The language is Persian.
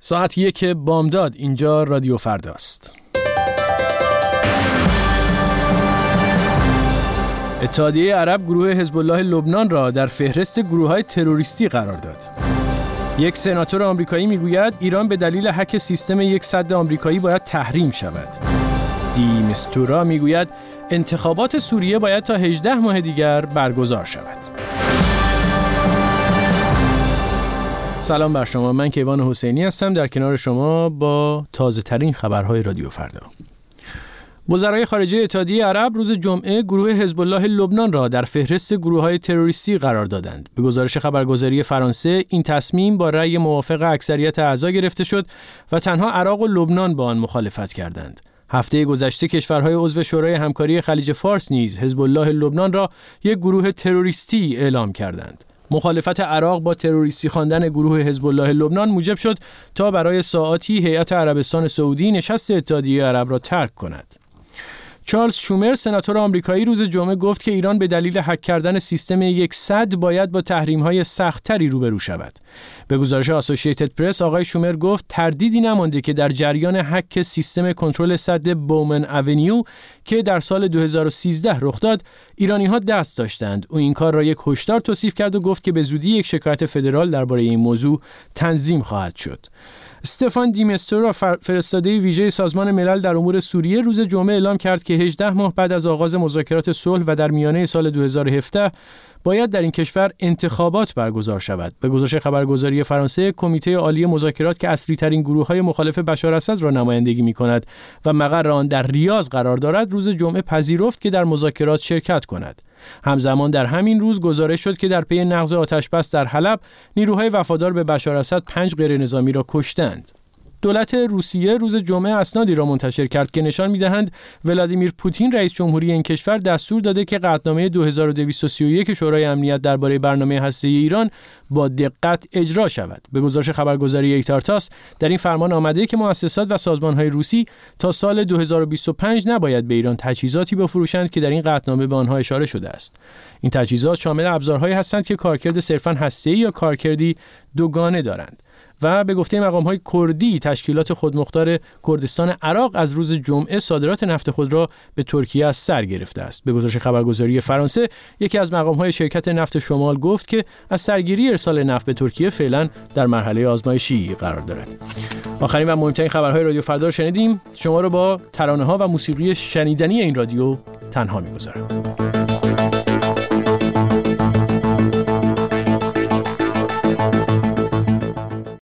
ساعت 1 بامداد، اینجا رادیو فرداست. اتحادیه عرب گروه حزب الله لبنان را در فهرست گروه‌های تروریستی قرار داد. یک سناتور آمریکایی میگوید ایران به دلیل هک سیستم یک سد آمریکایی باید تحریم شود. دیمستورا میگوید انتخابات سوریه باید تا 18 ماه دیگر برگزار شود. سلام بر شما، من کیوان حسینی هستم در کنار شما با تازه ترین خبرهای رادیو فردا. وزرای خارجه اتحادیه عرب روز جمعه گروه حزب الله لبنان را در فهرست گروه‌های تروریستی قرار دادند. به گزارش خبرگزاری فرانسه این تصمیم با رأی موافق اکثریت اعضا گرفته شد و تنها عراق و لبنان با آن مخالفت کردند. هفته گذشته کشورهای عضو شورای همکاری خلیج فارس نیز حزب الله لبنان را یک گروه تروریستی اعلام کردند. مخالفت عراق با تروریستی خواندن گروه حزب الله لبنان موجب شد تا برای ساعاتی هیئت عربستان سعودی نشست اتحادیه عرب را ترک کند. چارلز شومر سناتور آمریکایی روز جمعه گفت که ایران به دلیل هک کردن سیستم یک سد باید با تحریم‌های سخت‌تری روبرو شود. به گزارش آسوسییتد پرس آقای شومر گفت تردیدی نمانده که در جریان هک سیستم کنترل سد بومن اونیو که در سال 2013 رخ داد، ایرانی‌ها دست داشتند. او این کار را یک هشدار توصیف کرد و گفت که به زودی یک شکایت فدرال درباره این موضوع تنظیم خواهد شد. استفان دیمستورا فرستاده ویژه سازمان ملل در امور سوریه روز جمعه اعلام کرد که 18 ماه بعد از آغاز مذاکرات صلح و در میانه سال 2017 باید در این کشور انتخابات برگزار شود. به گزارش خبرگزاری فرانسه، کمیته عالی مذاکرات که اصلی ترین گروه‌های مخالف بشار اسد را نمایندگی می‌کند و مقر آن در ریاض قرار دارد، روز جمعه پذیرفت که در مذاکرات شرکت کند. همزمان در همین روز گزارش شد که در پی نقض آتش‌بس در حلب، نیروهای وفادار به بشار اسد 5 غیرنظامی را کشتند. دولت روسیه روز جمعه اسنادی را منتشر کرد که نشان می‌دهند ولادیمیر پوتین رئیس جمهوری این کشور دستور داده که قطعنامه 2231 شورای امنیت درباره برنامه هسته‌ای ایران با دقت اجرا شود. به گزارش خبرگزاری یکتارتاس در این فرمان آمده که مؤسسات و سازمان‌های روسی تا سال 2025 نباید به ایران تجهیزاتی بفروشند که در این قطعنامه به آنها اشاره شده است. این تجهیزات شامل ابزارهایی هستند که کارکرد صرفاً هسته‌ای یا کارکردی دوگانه دارند. و به گفته مقام‌های کردی، تشکیلات خودمختار کردستان عراق از روز جمعه صادرات نفت خود را به ترکیه از سر گرفته است. به گزارش خبرگزاری فرانسه، یکی از مقام‌های شرکت نفت شمال گفت که از سرگیری ارسال نفت به ترکیه فعلا در مرحله آزمایشی قرار دارد. آخرین و مهمترین خبرهای رادیو فردا شنیدیم. شما را با ترانه‌ها و موسیقی شنیدنی این رادیو تنها می‌گذارم.